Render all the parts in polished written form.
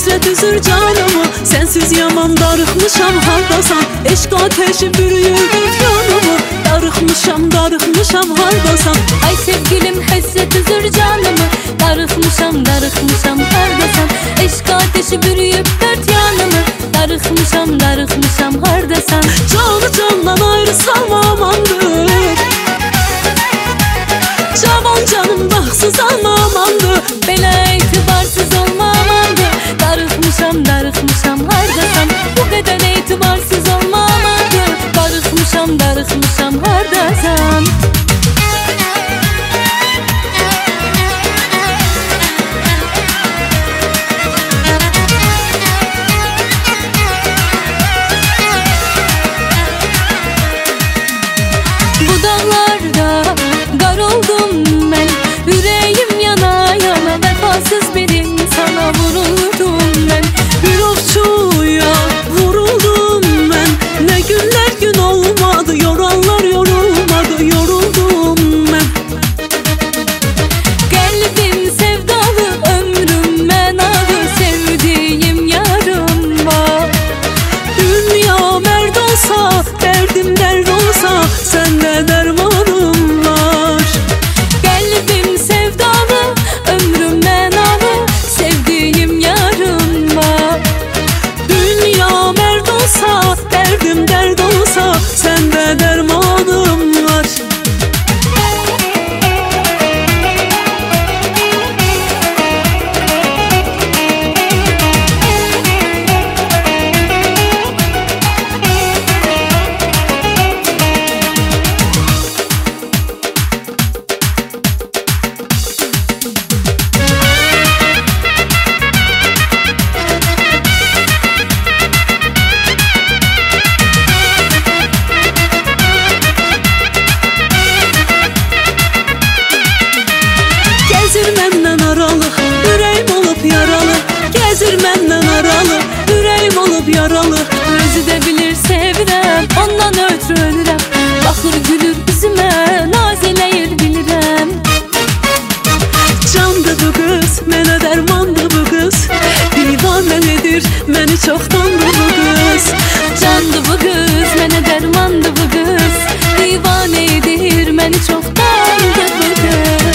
həsrət üzür canımı. Sensiz yaman darıxmışam, hardasan? Eşq ateşi bürüyür yanımı. Darıxmışam, hardasan? Ay sevgilim həsrət üzür canımı. Darıxmışam, hardasan? Eşq ateşi bürüyüb dört yanımı. Darıxmışam, hardasan? Canı candan ayrı salma amandır. Cavan canım baxsız alma amandır. Belə etibarsız olma amandır. Darıxmışam, hardasan? Bu qədər etibarsız olma amandır. Darıxmışam, hardasan? Bu dağlarda qar oldum mən. Ürəyim yana yana vəfasız bir insana vuruldum mən. Bir ovçuya vuruldum mən. Ne günler gün olmadı, yoranlar yorulmadı, yoruldum mən. Qəlbim sevdalı, ömrüm mənalı, sevdiyim yarım var. Dünya mərd olsa, dərdim dərd olsa, səndə dərmanım var. Qəlbim sevdalı, ömrüm mənalı, sevdiyim yarım var. Dünya mərd olsa, dərdim dərd olsa, səndə dərmanım var. Gəzir məndən aralı, ürəyim olub yaralı. Gəzir məndən aralı, ürəyim olub yaralı. Özü də bilir sevirəm, ondan ötürü ölürəm. Baxır gülür üzümə, naz eləyir bilirəm. Candı bu qız, mənə dərmandı bu qız. Divanə edir məni çoxdandı bu qız. Candı bu qız, mənə dərmandı bu qız. Divanə edir məni çoxdandı bu qız.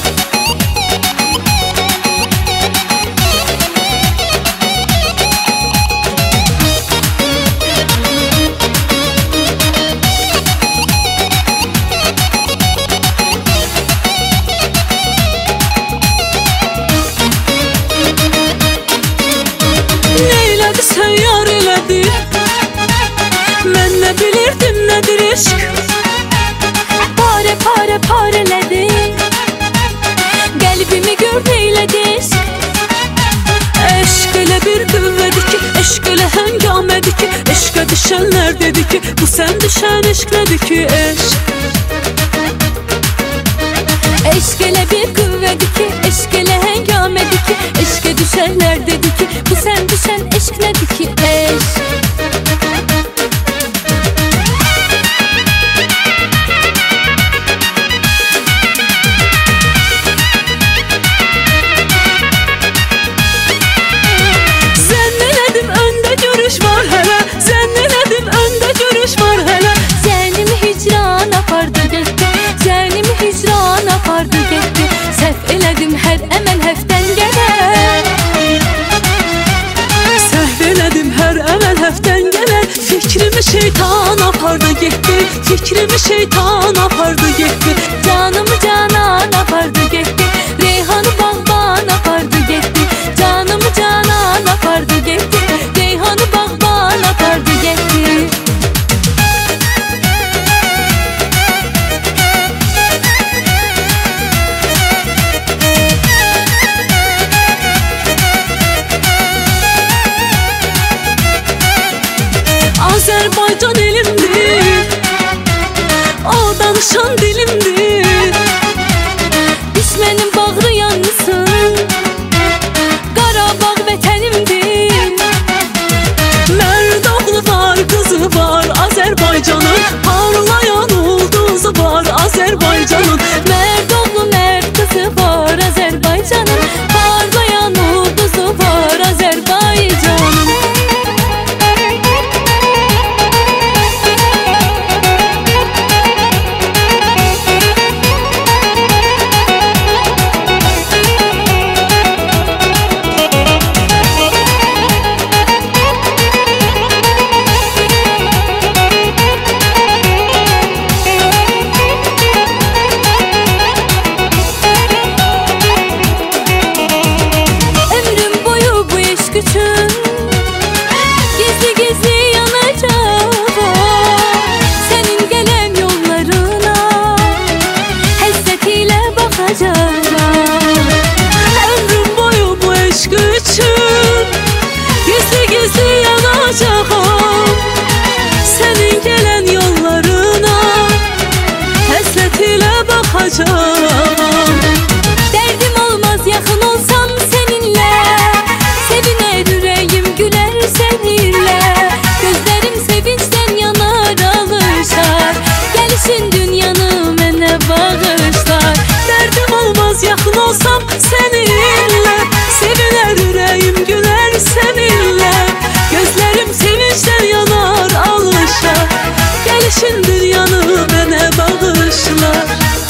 Neylədi sən yar elədi? Mən nə bilirdim nədir eşq? Parələdi. Qəlbimi gör neylədi eşq. Eşq elə bir qüvvədir ki, eşq elə həngamədir ki, eşqə düşənlər dedi ki, bu sən düşən eşq nədir ki, eşq. Eşq elə bir qüvvədir ki, eşq elə həngamədir ki, eşqə düşənlər dedi ki, bu sən düşən eşq nədir ki, eşq. Zənn elədim öndə görüş var hələ, zənn elədim öndə görüş var hələ. Zənimi hicran apardı getdi, zənimi hicran apardı getdi. Səhv elədim hər əməl həftən gələr. Səhv elədim hər əməl həftən gələr. Fikrimi şeytan apardı getdi, fikrimi şeytan apardı getdi. Canımı canan apardı getdi, reyhanı bağban apardı getdi. Canımı canan apardı getdi, reyhanı bağban apardı getdi. Azərbaycan elimdir, o danışan dilimdir. Düşmənin bağrı yansın, Qarabağ vətənimdir. Mərd oğlu var, qızı var Azərbaycanın, parlayan ulduzu var Azərbaycanın. Mərd oğlu mərd qızı var Azərbaycanın, parlayan ulduzu var Azərbaycanın. alacağım. Derdim olmaz yakın olsam seninle, seviner yüreğim güler seninle. Gözlerim sevinçten yanar alışar, gelişin dünyanı mene bağışlar. Derdim olmaz yakın olsam seninle, seviner yüreğim güler seninle. Gözlerim sevinçten yanar alışar, gelişin dünyanı bana bağışlar.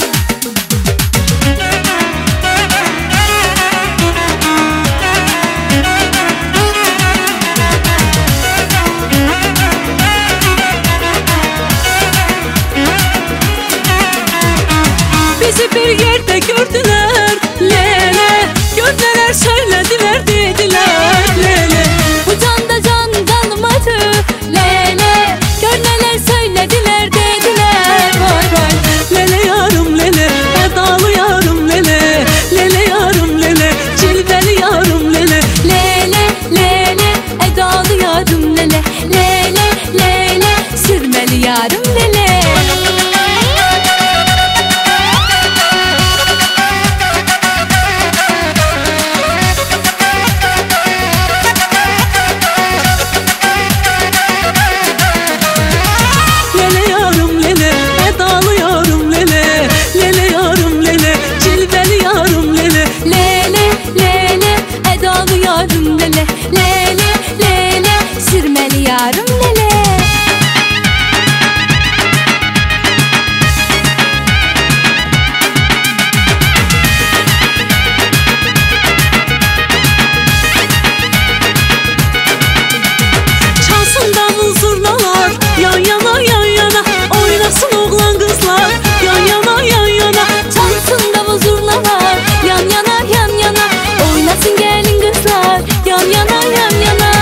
Bizi bir yerde gördüler lele, gördüler söylediler dediler lele. Bu canda can tanımadı lele, gör neler söylediler dediler vay vay. Lele yarım lele, edalı yarım lele, lele yarım lele, cilveli yarım lele. Lele lele edalı yarım lele, lele lele sürmeli yarım lele. Lele yarım lele, edalı yarım lele, lele yarım lele, cilveli yarım lele. Lele lele edalı yarım lele, lele lele sürmeli yarım lele. Çalsın davul zurnalar, yan yana yan yana, oynasın oğlan kızlar, yan yana yan yana. Çalsın davul zurnalar, yan yana yan yana, oynasın gelin kızlar, yan yana yan yana.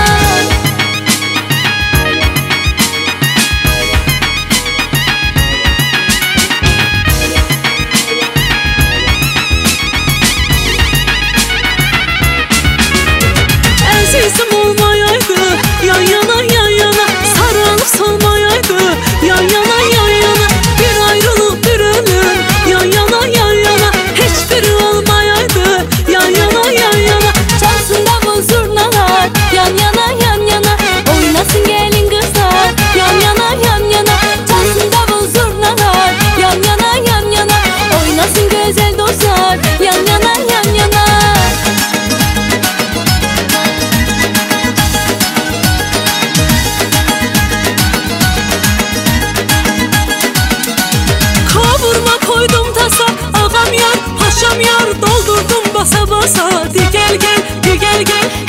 Azizim olmayaydı, yan yana yan yana, sarılıp solmayaydı, yan yana yan yana. Bir ayrılık bir ölüm, yan yana yan yana, hiçbiri olmayaydı, yan yana yan yana. Çalsın davul zurnalar, yan yana yan yana, oynasın gelin kızlar, yan yana yan yana. Çalsın davul zurnalar, yan yana yan yana, oynasın güzel dostlar, yan yana yan yana. Kavurma koydum tasa, ağam yar, paşam yar, doldurdum basa basa. Di gel gel, di gel gel,